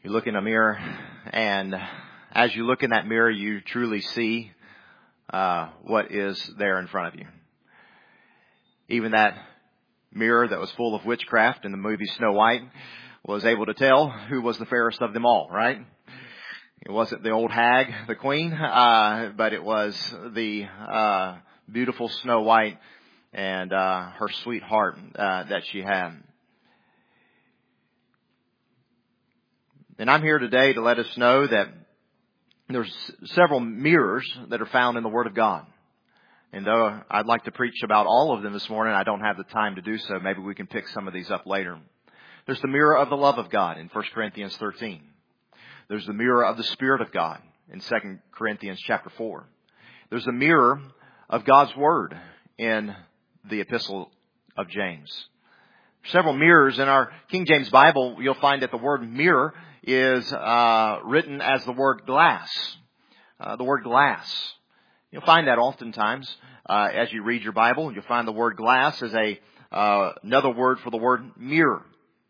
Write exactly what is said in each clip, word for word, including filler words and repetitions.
You look in a mirror, and as you look in that mirror, you truly see uh, what is there in front of you. Even that mirror that was full of witchcraft in the movie Snow White was able to tell who was the fairest of them all, right? It wasn't the old hag, the queen, uh, but it was the uh, beautiful Snow White and uh, her sweetheart uh, that she had. And I'm here today to let us know that there's several mirrors that are found in the Word of God. And though I'd like to preach about all of them this morning, I don't have the time to do so. Maybe we can pick some of these up later. There's the mirror of the love of God in First Corinthians thirteen. There's the mirror of the Spirit of God in Second Corinthians chapter four. There's the mirror of God's Word in the Epistle of James. Several mirrors in our King James Bible. You'll find that the word mirror is uh, written as the word glass. Uh, the word glass. You'll find that oftentimes uh, as you read your Bible. You'll find the word glass as a uh, another word for the word mirror.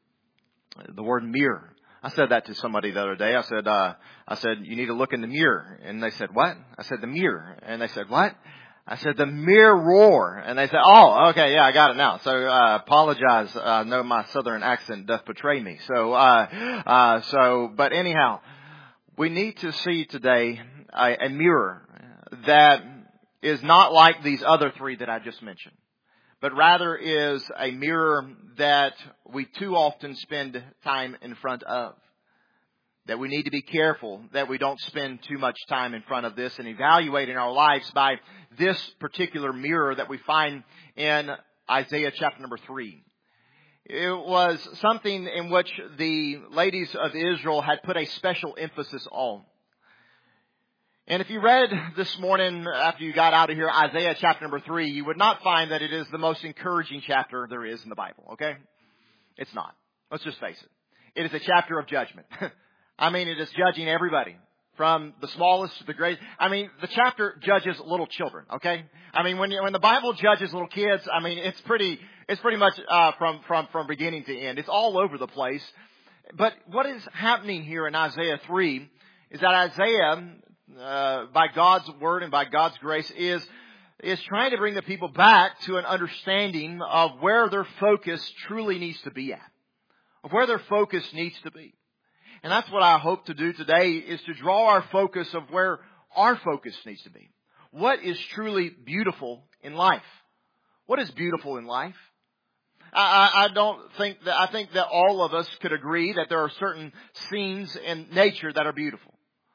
The word mirror. I said that to somebody the other day. I said, uh, I said, you need to look in the mirror. And they said, what? I said, the mirror. And they said, what? I said, the mirror. And they said, oh, okay, yeah, I got it now. So, uh, apologize. I uh, know my southern accent doth betray me. So, uh, uh, so, but anyhow, we need to see today a, a mirror that is not like these other three that I just mentioned, but rather is a mirror that we too often spend time in front of. That we need to be careful that we don't spend too much time in front of this and evaluating our lives by this particular mirror that we find in Isaiah chapter number three. It was something in which the ladies of Israel had put a special emphasis on. And if you read this morning after you got out of here Isaiah chapter number three, you would not find that it is the most encouraging chapter there is in the Bible, okay? It's not. Let's just face it. It is a chapter of judgment. I mean, it is judging everybody from the smallest to the greatest. I mean, the chapter judges little children, okay? I mean, when you, when the Bible judges little kids, I mean, it's pretty, it's pretty much, uh, from, from, from beginning to end. It's all over the place. But what is happening here in Isaiah three is that Isaiah, uh, by God's word and by God's grace is, is trying to bring the people back to an understanding of where their focus truly needs to be at. Of where their focus needs to be. And that's what I hope to do today, is to draw our focus of where our focus needs to be. What is truly beautiful in life? What is beautiful in life? I, I, I don't think that, I think that all of us could agree that there are certain scenes in nature that are beautiful.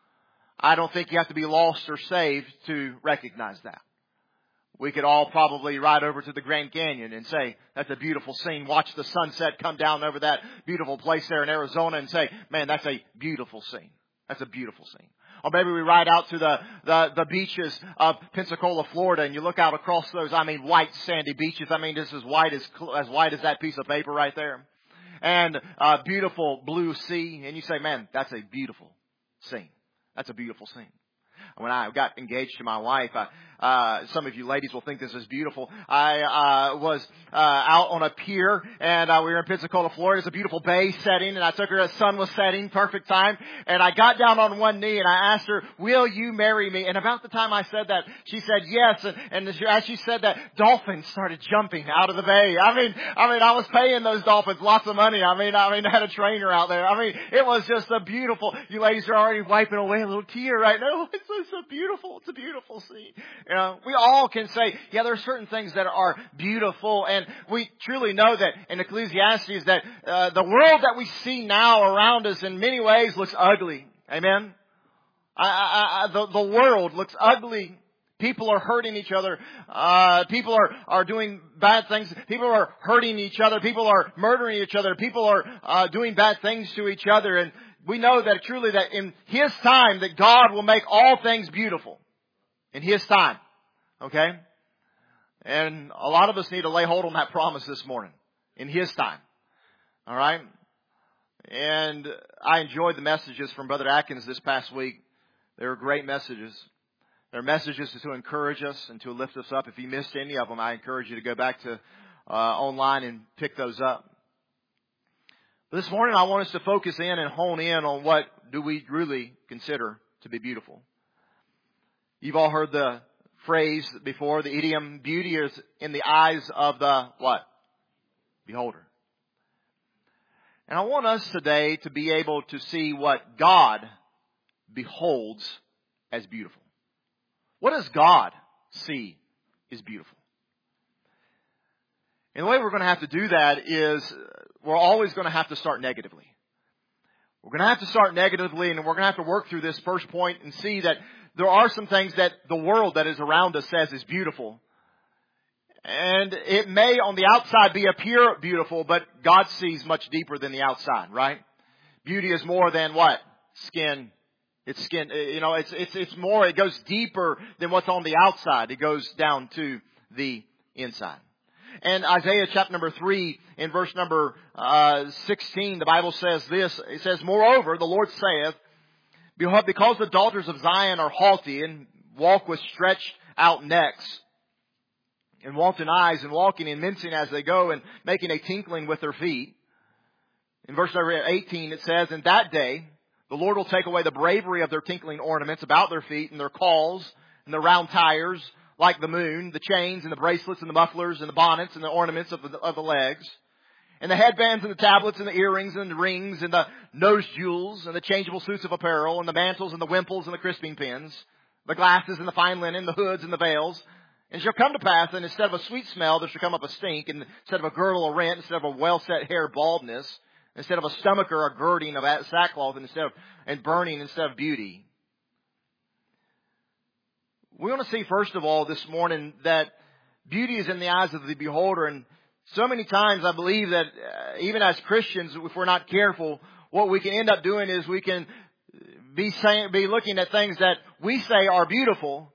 I don't think you have to be lost or saved to recognize that. We could all probably ride over to the Grand Canyon and say, that's a beautiful scene. Watch the sunset come down over that beautiful place there in Arizona and say, man, that's a beautiful scene. That's a beautiful scene. Or maybe we ride out to the, the, the beaches of Pensacola, Florida, and you look out across those, I mean, white sandy beaches. I mean, just as white as, as white as that piece of paper right there. And a beautiful blue sea. And you say, man, that's a beautiful scene. That's a beautiful scene. When I got engaged to my wife, I, uh, some of you ladies will think this is beautiful. I uh, was uh, out on a pier, and uh, we were in Pensacola, Florida. It's a beautiful bay setting, and I took her as the sun was setting, perfect time. And I got down on one knee, and I asked her, will you marry me? And about the time I said that, she said yes. And, and as she said that, dolphins started jumping out of the bay. I mean, I mean, I was paying those dolphins lots of money. I mean, I mean, I had a trainer out there. I mean, it was just a beautiful. You ladies are already wiping away a little tear right now. It's It's a beautiful, it's a beautiful scene. You know, we all can say, yeah, there are certain things that are beautiful, and we truly know that in Ecclesiastes that uh, the world that we see now around us in many ways looks ugly. Amen. I, I, I, the, the world looks ugly. People are hurting each other. Uh, people are, are doing bad things. People are hurting each other. People are murdering each other. People are uh, doing bad things to each other. And we know that truly that in His time that God will make all things beautiful. In His time. Okay? And a lot of us need to lay hold on that promise this morning. In His time. Alright? And I enjoyed the messages from Brother Atkins this past week. They were great messages. They're messages to encourage us and to lift us up. If you missed any of them, I encourage you to go back to uh, online and pick those up. This morning I want us to focus in and hone in on what do we really consider to be beautiful. You've all heard the phrase before, the idiom, beauty is in the eyes of the what? Beholder. And I want us today to be able to see what God beholds as beautiful. What does God see is beautiful? And the way we're going to have to do that is we're always going to have to start negatively. We're going to have to start negatively, and we're going to have to work through this first point and see that there are some things that the world that is around us says is beautiful. And it may on the outside be appear beautiful, but God sees much deeper than the outside, right? Beauty is more than what? Skin. It's skin. You know, it's, it's, it's more, it goes deeper than what's on the outside. It goes down to the inside. And Isaiah chapter number three, in verse number uh, sixteen, the Bible says this. It says, "Moreover, the Lord saith, Behold, because the daughters of Zion are haughty and walk with stretched out necks and wanton eyes and walking and mincing as they go and making a tinkling with their feet." In verse number eighteen it says, "In that day the Lord will take away the bravery of their tinkling ornaments about their feet and their cauls and their round tires like the moon, the chains and the bracelets and the mufflers and the bonnets and the ornaments of the, of the legs, and the headbands and the tablets and the earrings and the rings and the nose jewels and the changeable suits of apparel and the mantles and the wimples and the crisping pins, the glasses and the fine linen, the hoods and the veils. And it shall come to pass that instead of a sweet smell, there shall come up a stink, and instead of a girdle, a rent, instead of a well-set hair, baldness, instead of a stomacher, a girding of sackcloth, and instead of and burning instead of beauty." We want to see, first of all, this morning that beauty is in the eyes of the beholder. And so many times I believe that uh, even as Christians, if we're not careful, what we can end up doing is we can be saying, be looking at things that we say are beautiful.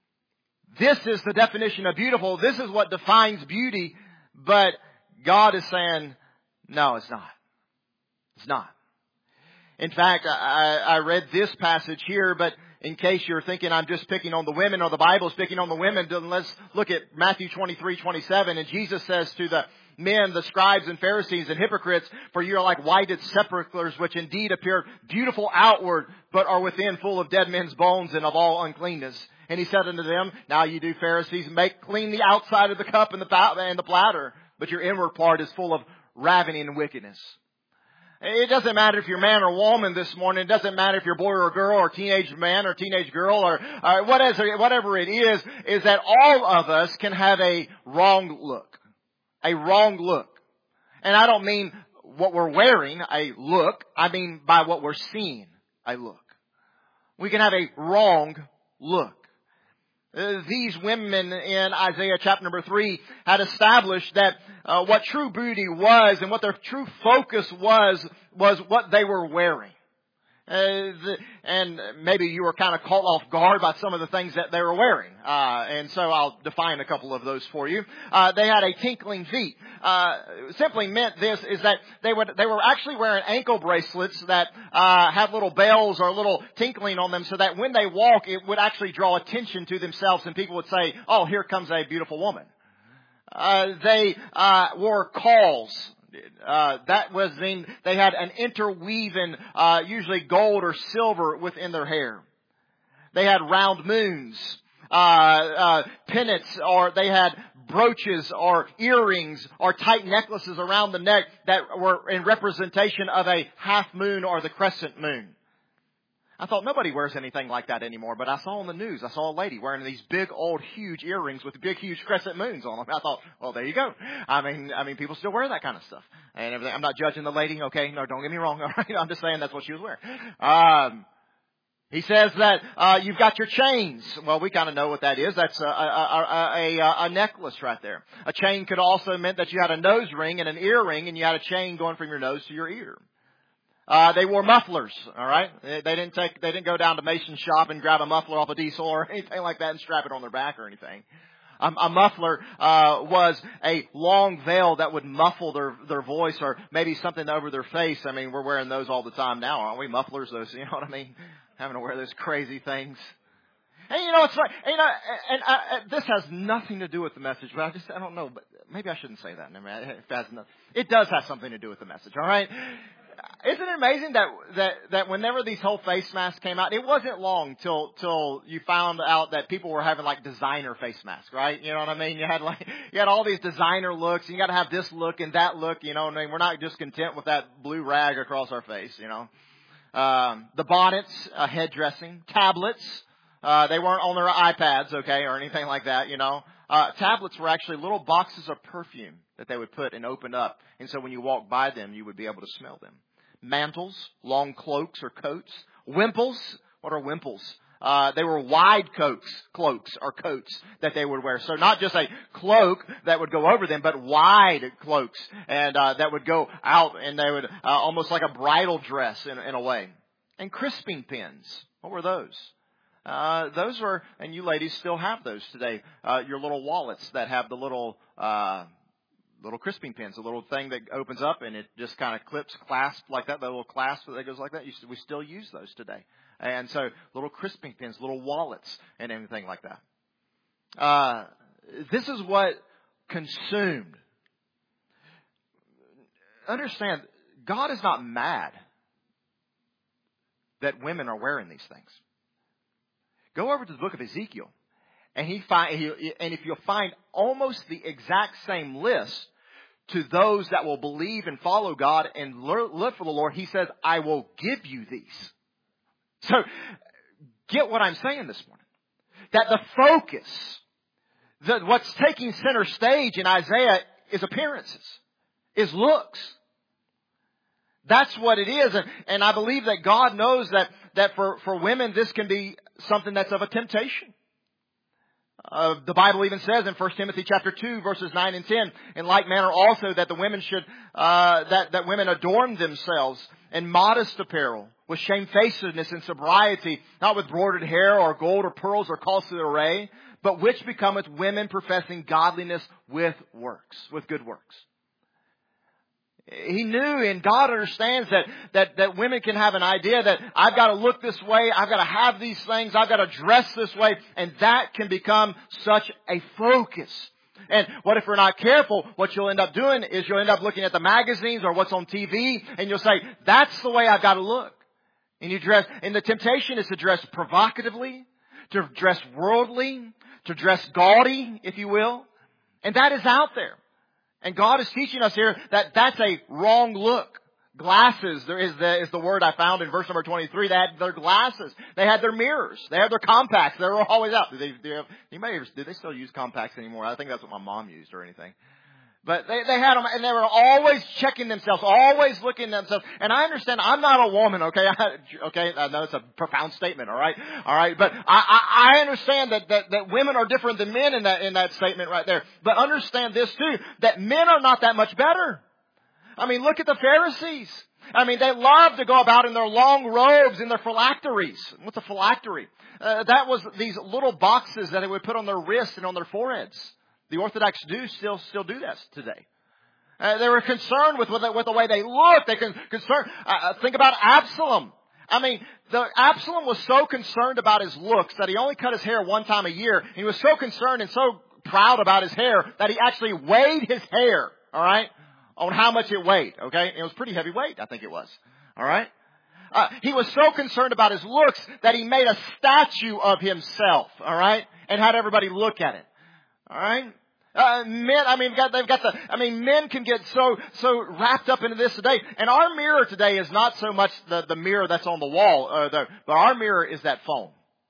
This is the definition of beautiful. This is what defines beauty. But God is saying, no, it's not. It's not. In fact, I, I read this passage here, but in case you're thinking I'm just picking on the women or the Bible's picking on the women, then let's look at Matthew twenty-three twenty-seven. And Jesus says to the men, the scribes and Pharisees and hypocrites, "For you are like whited sepulchres, which indeed appear beautiful outward, but are within full of dead men's bones and of all uncleanness." And he said unto them, "Now you do, Pharisees, make clean the outside of the cup and the and the platter, but your inward part is full of ravening and wickedness." It doesn't matter if you're man or woman this morning. It doesn't matter if you're boy or girl or teenage man or teenage girl or uh, whatever, whatever it is, is that all of us can have a wrong look. A wrong look. And I don't mean what we're wearing, a look. I mean by what we're seeing, a look. We can have a wrong look. Uh, these women in Isaiah chapter number three had established that uh, what true beauty was and what their true focus was, was what they were wearing. Uh, the, and maybe you were kind of caught off guard by some of the things that they were wearing. Uh, and so I'll define a couple of those for you. Uh, they had a tinkling feet. Uh, simply meant this is that they would, they were actually wearing ankle bracelets that, uh, had little bells or little tinkling on them so that when they walk, it would actually draw attention to themselves and people would say, "Oh, here comes a beautiful woman." Uh, they, uh, wore cauls. Uh, that was in, they had an interweaving, uh, usually gold or silver within their hair. They had round moons, uh, uh, pennants, or they had brooches or earrings or tight necklaces around the neck that were in representation of a half moon or the crescent moon. I thought nobody wears anything like that anymore, but I saw on the news, I saw a lady wearing these big old huge earrings with big huge crescent moons on them. I thought, well, there you go. I mean, I mean, people still wear that kind of stuff and everything. I'm not judging the lady, okay? No, don't get me wrong. All right? I'm just saying that's what she was wearing. Um, he says that uh, you've got your chains. Well, we kind of know what that is. That's a, a, a, a, a necklace right there. A chain could also meant that you had a nose ring and an earring, and you had a chain going from your nose to your ear. Uh, they wore mufflers, all right? They, they didn't take, they didn't go down to Mason's shop and grab a muffler off a diesel or anything like that and strap it on their back or anything. Um, a muffler, uh, was a long veil that would muffle their, their voice or maybe something over their face. I mean, we're wearing those all the time now, aren't we? Mufflers, those, you know what I mean? Having to wear those crazy things. And you know, it's like, you know, and I, this has nothing to do with the message, but I just, I don't know, but maybe I shouldn't say that. I mean, it, has no, it does have something to do with the message, all right? Isn't it amazing that, that, that whenever these whole face masks came out, it wasn't long till, till you found out that people were having like designer face masks, right? You know what I mean? You had like, you had all these designer looks, and you got to have this look and that look, you know what I mean? We're not just content with that blue rag across our face, you know? Um, the bonnets, uh, head dressing, tablets, uh, they weren't on their iPads, okay, or anything like that, you know? Uh, tablets were actually little boxes of perfume that they would put and open up. And so when you walked by them, you would be able to smell them. Mantles, long cloaks or coats. Wimples, what are wimples? Uh, they were wide coats, cloaks or coats that they would wear. So not just a cloak that would go over them, but wide cloaks and uh, that would go out, and they would uh, almost like a bridal dress in, in a way. And crisping pins, what were those? Uh, those were, and you ladies still have those today, uh, your little wallets that have the little, uh, little crisping pins, a little thing that opens up and it just kind of clips, clasp like that, the little clasp that goes like that. We still use those today. And so little crisping pins, little wallets and anything like that. Uh, this is what consumed. Understand, God is not mad that women are wearing these things. Go over to the book of Ezekiel, and he find, he, and if you'll find almost the exact same list to those that will believe and follow God and live for the Lord, he says, I will give you these. So, get what I'm saying this morning. That the focus, that what's taking center stage in Isaiah is appearances, is looks. That's what it is. And, and I believe that God knows that, that for, for women, this can be something that's of a temptation. Uh, the Bible even says in First Timothy chapter two, verses nine and ten, in like manner also that the women should, uh, that, that women adorn themselves in modest apparel, with shamefacedness and sobriety, not with broidered hair or gold or pearls or costly array, but which becometh women professing godliness with works, with good works. He knew, and God understands that, that, that women can have an idea that I've got to look this way, I've got to have these things, I've got to dress this way, and that can become such a focus. And what if we're not careful? What you'll end up doing is you'll end up looking at the magazines or what's on T V, and you'll say, that's the way I've got to look. And you dress, and the temptation is to dress provocatively, to dress worldly, to dress gaudy, if you will. And that is out there. And God is teaching us here that that's a wrong look. Glasses, there is the, is the word I found in verse number twenty-three. They had their glasses. They had their mirrors. They had their compacts. They were always out. Do they, do they, have, you may have, do they still use compacts anymore? I think that's what my mom used or anything. But they, they had them, and they were always checking themselves, always looking at themselves. And I understand, I'm not a woman, okay? I, okay, I know it's a profound statement, all right? All right, but I, I, I understand that, that, that women are different than men in that, in that statement right there. But understand this too, that men are not that much better. I mean, look at the Pharisees. I mean, they love to go about in their long robes, in their phylacteries. What's a phylactery? Uh, that was these little boxes that they would put on their wrists and on their foreheads. The Orthodox do still still do that today. Uh, they were concerned with, with, the, with the way they looked. They con- concerned. Uh, think about Absalom. I mean, the Absalom was so concerned about his looks that he only cut his hair one time a year. He was so concerned and so proud about his hair that he actually weighed his hair. All right, on how much it weighed. Okay, it was pretty heavy weight. I think it was. All right. Uh, he was so concerned about his looks that he made a statue of himself. All right, and had everybody look at it. All right. Uh, men, I mean, got, they've got the, I mean, men can get so, so wrapped up into this today. And our mirror today is not so much the, the mirror that's on the wall, uh, the, but our mirror is that phone.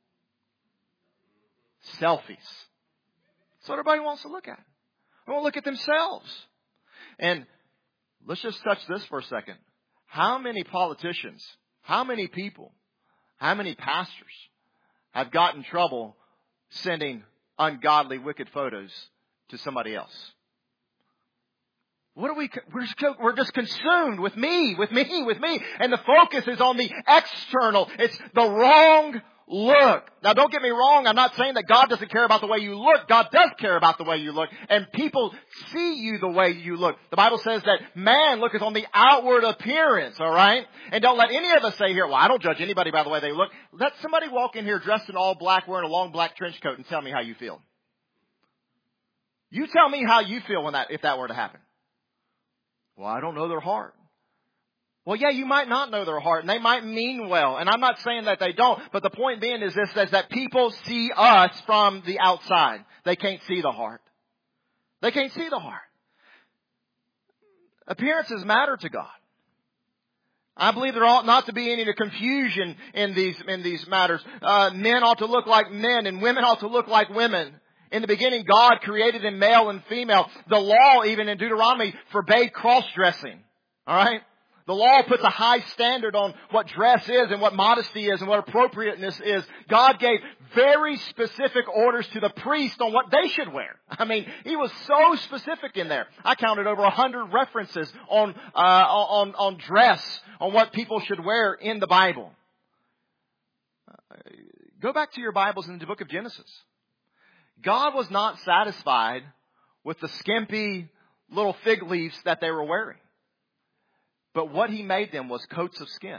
Selfies. That's what everybody wants to look at. They want to look at themselves. And let's just touch this for a second. How many politicians, how many people, how many pastors have got in trouble sending ungodly, wicked photos to somebody else? What are we, we're just, we're just consumed with me, with me, with me. And the focus is on the external. It's the wrong look. Now don't get me wrong. I'm not saying that God doesn't care about the way you look. God does care about the way you look. And people see you the way you look. The Bible says that man looketh on the outward appearance, alright? And don't let any of us say here, well, I don't judge anybody by the way they look. Let somebody walk in here dressed in all black, wearing a long black trench coat and tell me how you feel. You tell me how you feel when that, if that were to happen. Well, I don't know their heart. Well, yeah, you might not know their heart, and they might mean well. And I'm not saying that they don't, but the point being is this, is that people see us from the outside. They can't see the heart. They can't see the heart. Appearances matter to God. I believe there ought not to be any confusion in these, in these matters. Uh, men ought to look like men, and women ought to look like women. In the beginning, God created in male and female. The law, even in Deuteronomy, forbade cross-dressing. All right? The law puts a high standard on what dress is and what modesty is and what appropriateness is. God gave very specific orders to the priest on what they should wear. I mean, He was so specific in there. I counted over a hundred references on, uh, on, on dress, on what people should wear in the Bible. Uh, go back to your Bibles in the book of Genesis. God was not satisfied with the skimpy little fig leaves that they were wearing. But what He made them was coats of skin.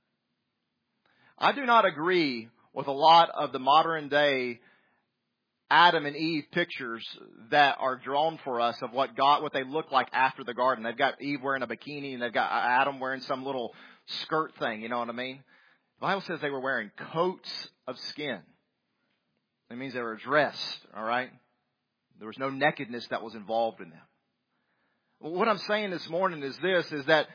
I do not agree with a lot of the modern day Adam and Eve pictures that are drawn for us of what God, what they look like after the garden. They've got Eve wearing a bikini and they've got Adam wearing some little skirt thing. You know what I mean? The Bible says they were wearing coats of skin. That means they were dressed, all right? There was no nakedness that was involved in them. Well, what I'm saying this morning is this, is that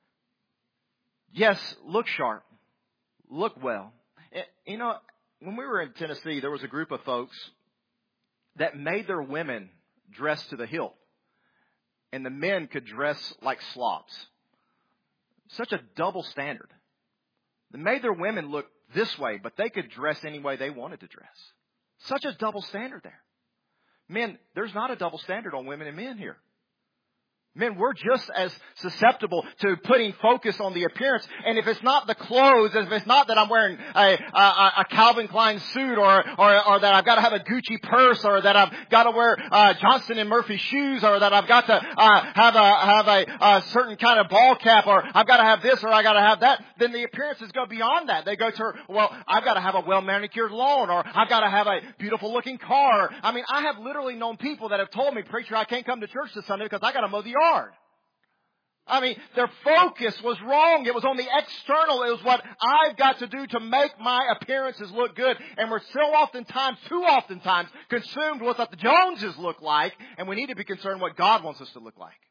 yes, look sharp. Look well. You know, when we were in Tennessee, there was a group of folks that made their women dress to the hilt. And the men could dress like slops. Such a double standard. They made their women look this way, but they could dress any way they wanted to dress. Such a double standard there. Men, there's not a double standard on women and men here. Men, we're just as susceptible to putting focus on the appearance. And if it's not the clothes, if it's not that I'm wearing a, a, a Calvin Klein suit or, or, or that I've got to have a Gucci purse or that I've got to wear uh, Johnston and Murphy shoes or that I've got to uh, have a have a, a certain kind of ball cap or I've got to have this or I've got to have that, then the appearances go beyond that. They go to, well, I've got to have a well-manicured lawn or I've got to have a beautiful-looking car. I mean, I have literally known people that have told me, preacher, I can't come to church this Sunday because I got to mow the yard. I mean, their focus was wrong. It was on the external. It was what I've got to do to make my appearances look good. And we're so oftentimes, too oftentimes, consumed with what the Joneses look like. And we need to be concerned what God wants us to look like.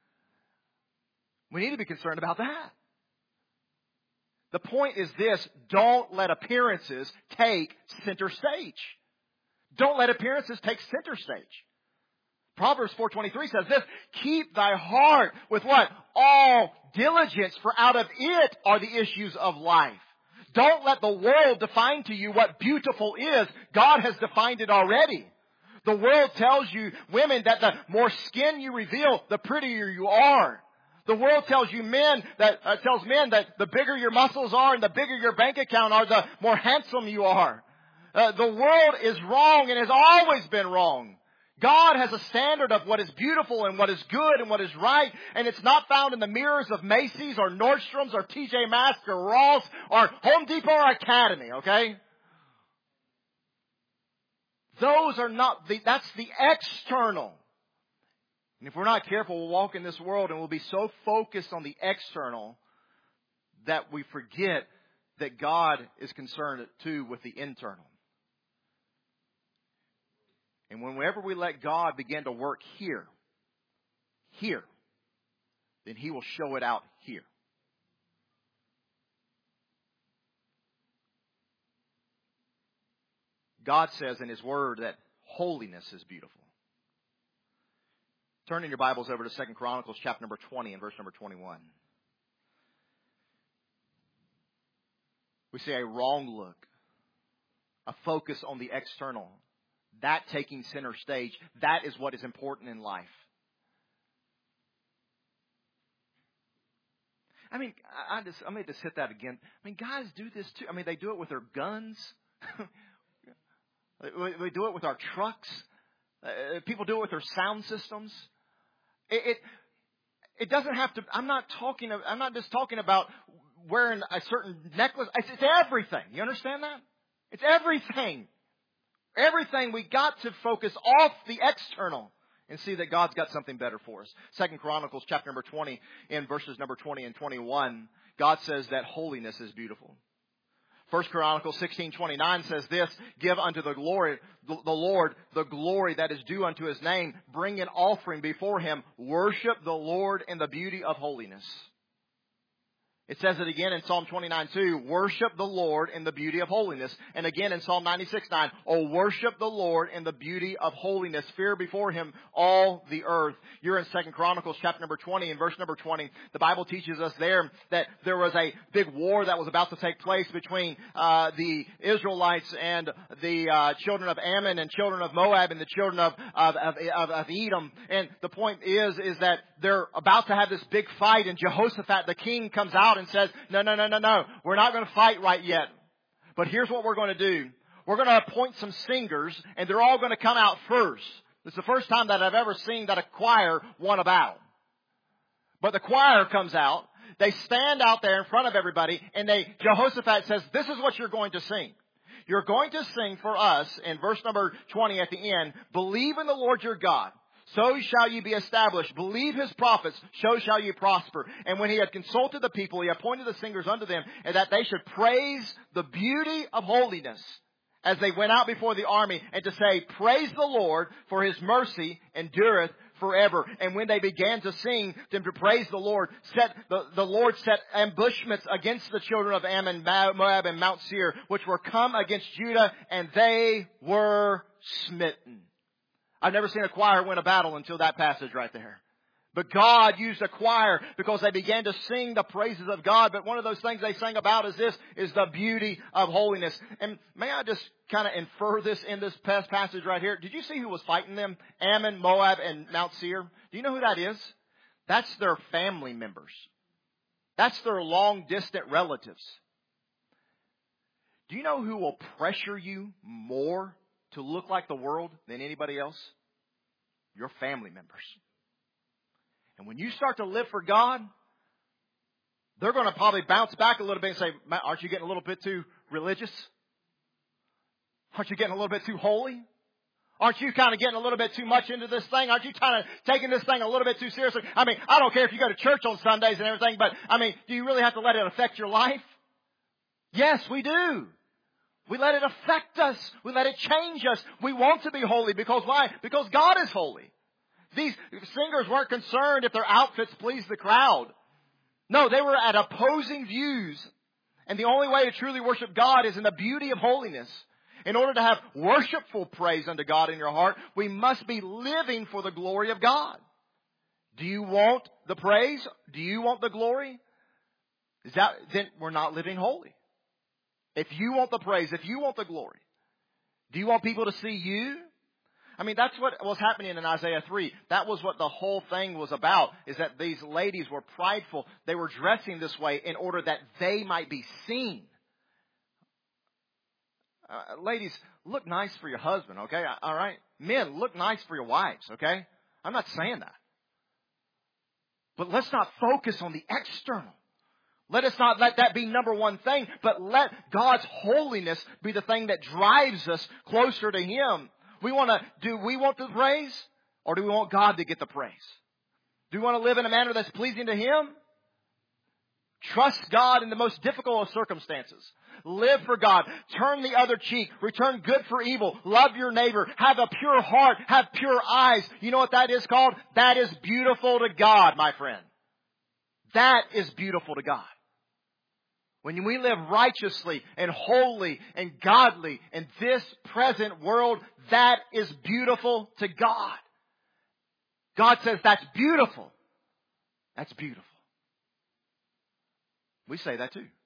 We need to be concerned about that. The point is this: don't let appearances take center stage. Don't let appearances take center stage. Proverbs four twenty-three says this: keep thy heart with what? All diligence, for out of it are the issues of life. Don't let the world define to you what beautiful is. God has defined it already. The world tells you, women, that the more skin you reveal, the prettier you are. The world tells you men that uh, tells men that the bigger your muscles are and the bigger your bank account are, the more handsome you are. Uh, the world is wrong and has always been wrong. God has a standard of what is beautiful and what is good and what is right. And it's not found in the mirrors of Macy's or Nordstrom's or T J Maxx or Ross or Home Depot or Academy, okay? Those are not the, that's the external. And if we're not careful, we'll walk in this world and we'll be so focused on the external that we forget that God is concerned too with the internal. And whenever we let God begin to work here, here, then He will show it out here. God says in His Word that holiness is beautiful. Turn in your Bibles over to Second Chronicles chapter number twenty and verse number twenty-one. We see a wrong look, a focus on the external. That taking center stage, that is what is important in life. I mean, I just, I may just hit that again. I mean, guys do this too. I mean, they do it with their guns. We do it with our trucks. Uh, people do it with their sound systems. It, it it doesn't have to. I'm not talking. I'm not just talking about wearing a certain necklace. It's, it's everything. You understand that? It's everything. Everything. We got to focus off the external and see that God's got something better for us. Second Chronicles chapter number twenty, in verses number twenty and twenty-one, God says that holiness is beautiful. First Chronicles sixteen twenty-nine says this, give unto the glory, the Lord the glory that is due unto His name. Bring an offering before Him. Worship the Lord in the beauty of holiness. It says it again in Psalm twenty-nine two, worship the Lord in the beauty of holiness. And again in Psalm ninety-six nine, oh, worship the Lord in the beauty of holiness. Fear before Him all the earth. You're in Second Chronicles chapter number twenty and verse number twenty. The Bible teaches us there that there was a big war that was about to take place between uh, the Israelites and the uh, children of Ammon and children of Moab and the children of, of, of, of, of Edom. And the point is, is that they're about to have this big fight, and Jehoshaphat, the king, comes out and says, no, no, no, no, no. We're not going to fight right yet. But here's what we're going to do. We're going to appoint some singers, and they're all going to come out first. It's the first time that I've ever seen that a choir won a battle. But the choir comes out. They stand out there in front of everybody, and they, Jehoshaphat says, this is what you're going to sing. You're going to sing for us, in verse number twenty at the end, believe in the Lord your God. So shall you be established. Believe His prophets, so shall you prosper. And when He had consulted the people, He appointed the singers unto them, and that they should praise the beauty of holiness as they went out before the army, and to say, praise the Lord, for His mercy endureth forever. And when they began to sing, them to praise the Lord, set the, the Lord set ambushments against the children of Ammon, Moab, and Mount Seir, which were come against Judah, and they were smitten. I've never seen a choir win a battle until that passage right there. But God used a choir because they began to sing the praises of God. But one of those things they sang about is this, is the beauty of holiness. And may I just kind of infer this in this past passage right here? Did you see who was fighting them? Ammon, Moab, and Mount Seir. Do you know who that is? That's their family members. That's their long distant relatives. Do you know who will pressure you more to look like the world than anybody else? Your family members. And when you start to live for God, they're going to probably bounce back a little bit and say, aren't you getting a little bit too religious? Aren't you getting a little bit too holy? Aren't you kind of getting a little bit too much into this thing? Aren't you kind of taking this thing a little bit too seriously? I mean, I don't care if you go to church on Sundays and everything, but I mean, do you really have to let it affect your life? Yes, we do. We let it affect us. We let it change us. We want to be holy because why? Because God is holy. These singers weren't concerned if their outfits pleased the crowd. No, they were at opposing views. And the only way to truly worship God is in the beauty of holiness. In order to have worshipful praise unto God in your heart, we must be living for the glory of God. Do you want the praise? Do you want the glory? Is that, then we're not living holy. If you want the praise, if you want the glory, do you want people to see you? I mean, that's what was happening in Isaiah three. That was what the whole thing was about, is that these ladies were prideful. They were dressing this way in order that they might be seen. Uh, ladies, look nice for your husband, okay? All right? Men, look nice for your wives, okay? I'm not saying that. But let's not focus on the external. Let us not let that be number one thing, but let God's holiness be the thing that drives us closer to Him. We want to, do we want the praise, or do we want God to get the praise? Do we want to live in a manner that's pleasing to Him? Trust God in the most difficult of circumstances. Live for God. Turn the other cheek. Return good for evil. Love your neighbor. Have a pure heart. Have pure eyes. You know what that is called? That is beautiful to God, my friend. That is beautiful to God. When we live righteously and holy and godly in this present world, that is beautiful to God. God says that's beautiful. That's beautiful. We say that too.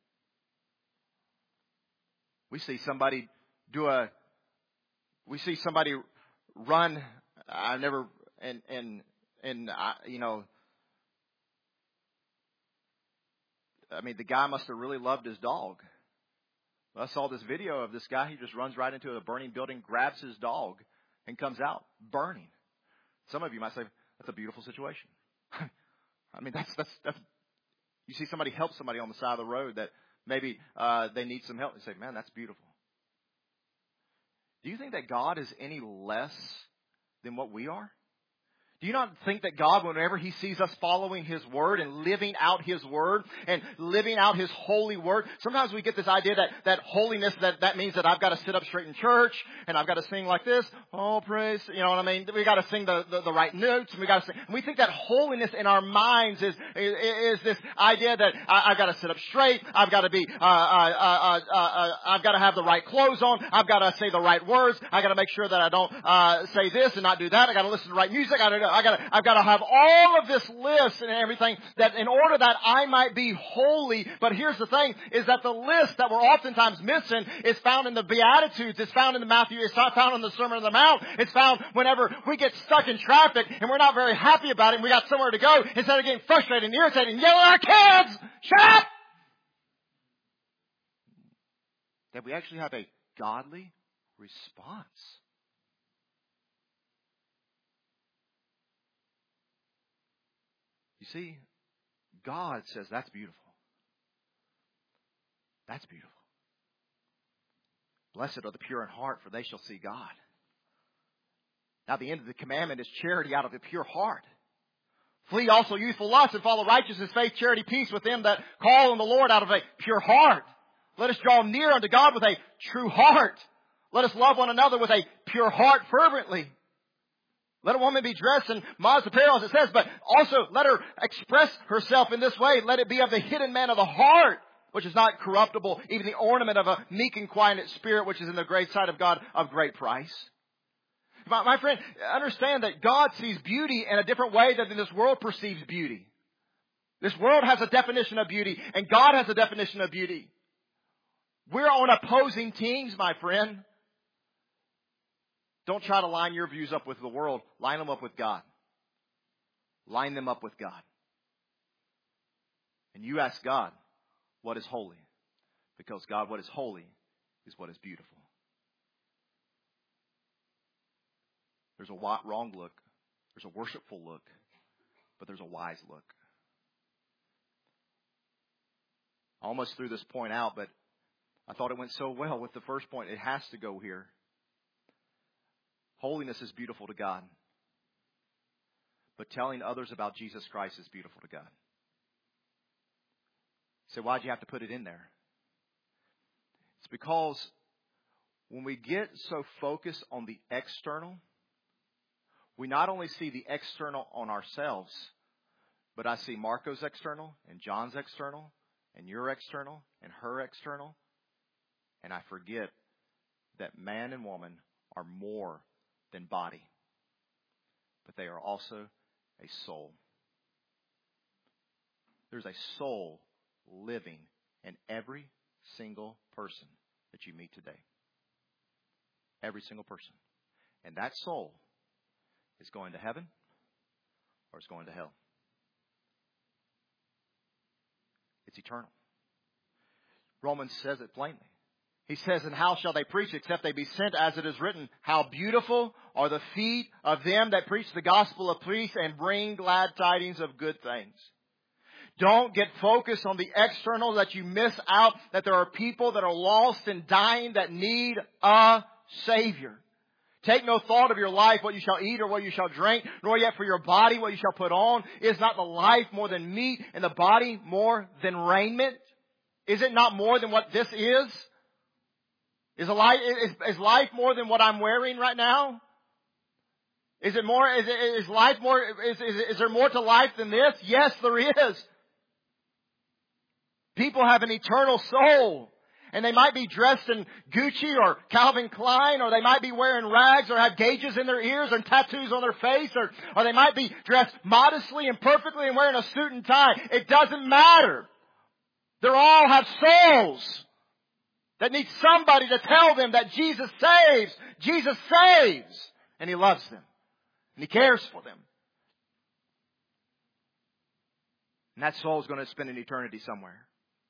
We see somebody do a, we see somebody run, I never, and, and, and, I, you know, I mean, the guy must have really loved his dog. I saw this video of this guy. He just runs right into a burning building, grabs his dog, and comes out burning. Some of you might say, that's a beautiful situation. I mean, that's, that's, that's, you see somebody help somebody on the side of the road that maybe uh, they need some help. You say, man, that's beautiful. Do you think that God is any less than what we are? Do you not think that God, whenever He sees us following His Word and living out His Word and living out His holy Word, sometimes we get this idea that, that holiness, that, that means that I've got to sit up straight in church and I've got to sing like this. Oh, praise, you know what I mean? We got to sing the, the, the right notes and we got to sing. And we think that holiness in our minds is, is, is this idea that I, I've got to sit up straight. I've got to be, uh, uh, uh, uh, uh, I've got to have the right clothes on. I've got to say the right words. I've got to make sure that I don't, uh, say this and not do that. I've got to listen to the right music. I got I got I've got to have all of this list and everything that in order that I might be holy. But here's the thing, is that the list that we're oftentimes missing is found in the Beatitudes. It's found in the Matthew. It's not found in the Sermon on the Mount. It's found whenever we get stuck in traffic and we're not very happy about it and we got somewhere to go. Instead of getting frustrated and irritated and yelling at our kids, shut up! That we actually have a godly response. You see, God says that's beautiful. That's beautiful. Blessed are the pure in heart, for they shall see God. Now the end of the commandment is charity out of a pure heart. Flee also youthful lust and follow righteousness, faith, charity, peace with them that call on the Lord out of a pure heart. Let us draw near unto God with a true heart. Let us love one another with a pure heart fervently. Let a woman be dressed in modest apparel, as it says, but also let her express herself in this way. Let it be of the hidden man of the heart, which is not corruptible, even the ornament of a meek and quiet spirit, which is in the great sight of God of great price. My, my friend, understand that God sees beauty in a different way than this world perceives beauty. This world has a definition of beauty, and God has a definition of beauty. We're on opposing teams, my friend. Don't try to line your views up with the world. Line them up with God. Line them up with God. And you ask God, what is holy? Because God, what is holy is what is beautiful. There's a wrong look. There's a worshipful look. But there's a wise look. I almost threw this point out, but I thought it went so well with the first point. It has to go here. Holiness is beautiful to God. But telling others about Jesus Christ is beautiful to God. So why'd you have to put it in there? It's because when we get so focused on the external, we not only see the external on ourselves, but I see Marco's external and John's external and your external and her external. And I forget that man and woman are more than body, but they are also a soul. There's a soul living in every single person that you meet today. Every single person. And that soul is going to heaven or it's going to hell. It's eternal. Romans says it plainly. He says, and how shall they preach except they be sent, as it is written, how beautiful are the feet of them that preach the gospel of peace and bring glad tidings of good things. Don't get focused on the external that you miss out, that there are people that are lost and dying that need a Savior. Take no thought of your life, what you shall eat or what you shall drink, nor yet for your body what you shall put on. Is not the life more than meat and the body more than raiment? Is it not more than what this is? Is, a life, is, is life more than what I'm wearing right now? Is it more? Is, it, is life more? Is, is, is there more to life than this? Yes, there is. People have an eternal soul, and they might be dressed in Gucci or Calvin Klein, or they might be wearing rags, or have gauges in their ears and tattoos on their face, or or they might be dressed modestly and perfectly and wearing a suit and tie. It doesn't matter. They all have souls that need somebody to tell them that Jesus saves. Jesus saves. And He loves them. And He cares for them. And that soul is going to spend an eternity somewhere.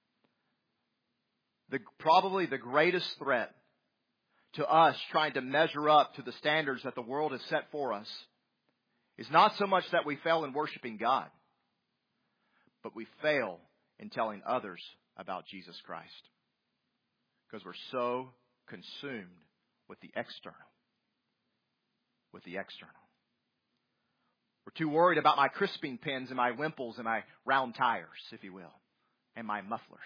The, probably the greatest threat to us trying to measure up to the standards that the world has set for us is not so much that we fail in worshiping God, but we fail in telling others about Jesus Christ. Because we're so consumed with the external. With the external. We're too worried about my crisping pins and my wimples and my round tires, if you will, and my mufflers.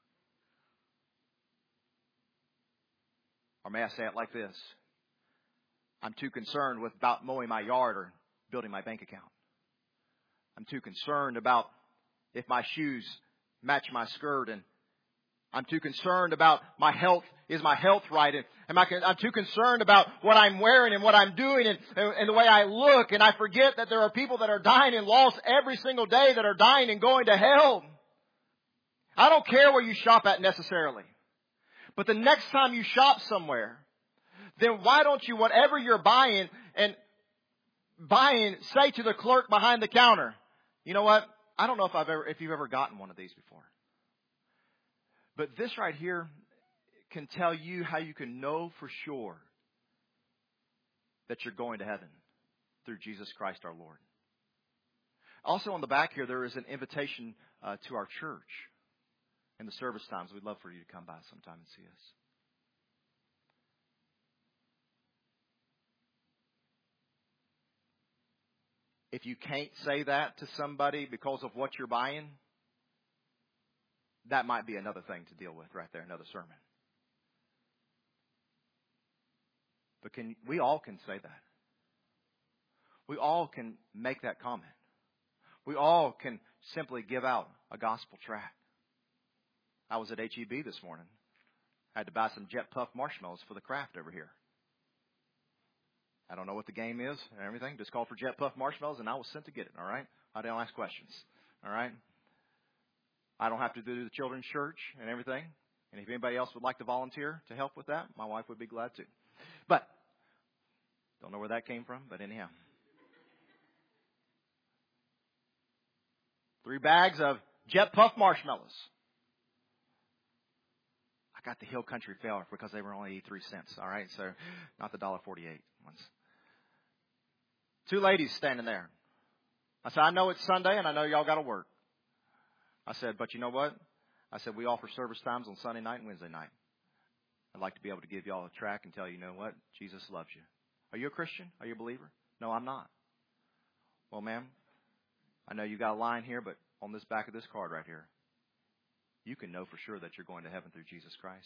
Or may I say it like this? I'm too concerned with about mowing my yard or building my bank account. I'm too concerned about if my shoes match my skirt, and I'm too concerned about my health. Is my health right? And am I, I'm too concerned about what I'm wearing and what I'm doing and, and the way I look. And I forget that there are people that are dying and lost every single day that are dying and going to hell. I don't care where you shop at necessarily. But the next time you shop somewhere, then why don't you, whatever you're buying and buying, say to the clerk behind the counter, you know what? I don't know if I've ever, if you've ever gotten one of these before. But this right here can tell you how you can know for sure that you're going to heaven through Jesus Christ our Lord. Also on the back here, there is an invitation uh, to our church in the service times. We'd love for you to come by sometime and see us. If you can't say that to somebody because of what you're buying, that might be another thing to deal with right there, another sermon. But can we all can say that. We all can make that comment. We all can simply give out a gospel tract. I was at H E B this morning. I had to buy some Jet Puff marshmallows for the craft over here. I don't know what the game is and everything. Just call for Jet Puff marshmallows and I was sent to get it, all right? I don't ask questions, all right? I don't have to do the children's church and everything. And if anybody else would like to volunteer to help with that, my wife would be glad to. But, don't know where that came from, but anyhow. Three bags of Jet Puff marshmallows. I got the Hill Country Fair because they were only eighty-three cents, all right? So, not the one dollar forty-eight ones. Two ladies standing there. I said, I know it's Sunday and I know y'all got to work. I said, but you know what? I said, we offer service times on Sunday night and Wednesday night. I'd like to be able to give y'all a tract and tell you, you know what? Jesus loves you. Are you a Christian? Are you a believer? No, I'm not. Well, ma'am, I know you got a line here, but on this back of this card right here, you can know for sure that you're going to heaven through Jesus Christ.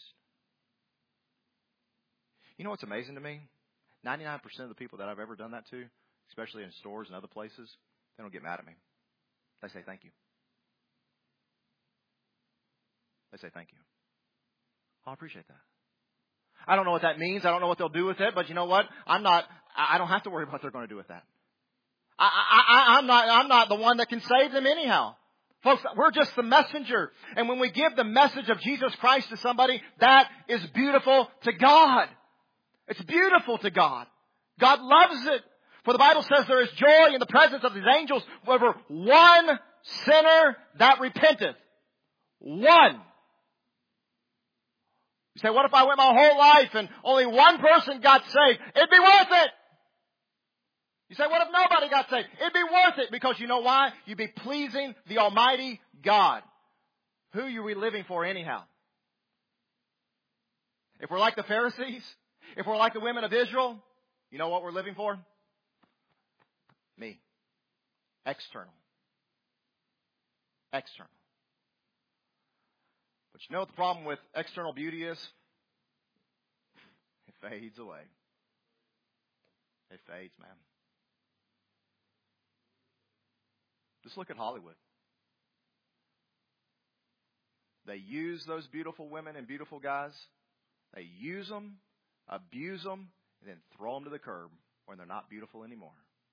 You know what's amazing to me? ninety-nine percent of the people that I've ever done that to, especially in stores and other places, they don't get mad at me. They say thank you. They say thank you. I appreciate that. I don't know what that means. I don't know what they'll do with it. But you know what? I'm not. I don't have to worry about what they're going to do with that. I, I, I, I'm not. I'm not the one that can save them anyhow, folks. We're just the messenger. And when we give the message of Jesus Christ to somebody, that is beautiful to God. It's beautiful to God. God loves it. For the Bible says there is joy in the presence of His angels over one sinner that repenteth. One. You say, what if I went my whole life and only one person got saved? It'd be worth it. You say, what if nobody got saved? It'd be worth it because you know why? You'd be pleasing the Almighty God. Who are we living for anyhow? If we're like the Pharisees, if we're like the women of Israel, you know what we're living for? Me. External. External. But you know what the problem with external beauty is? It fades away. It fades, man. Just look at Hollywood. They use those beautiful women and beautiful guys. They use them, abuse them, and then throw them to the curb when they're not beautiful anymore.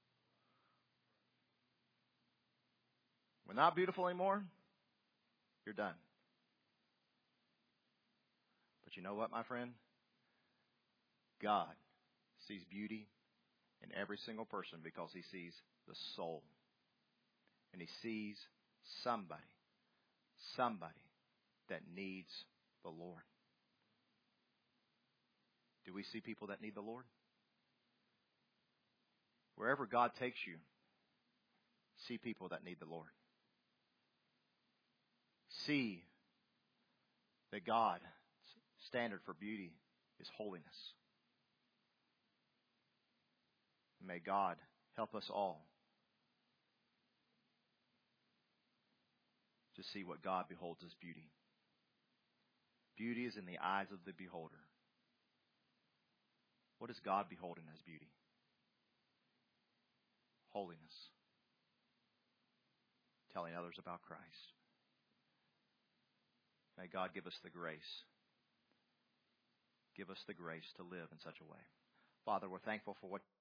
When they're not beautiful anymore, you're done. But you know what, my friend? God sees beauty in every single person because He sees the soul. And He sees somebody, somebody that needs the Lord. Do we see people that need the Lord? Wherever God takes you, see people that need the Lord. See that God's standard for beauty is holiness. May God help us all to see what God beholds as beauty. Beauty is in the eyes of the beholder. What is God beholding as beauty? Holiness. Telling others about Christ. May God give us the grace. Give us the grace to live in such a way. Father, we're thankful for what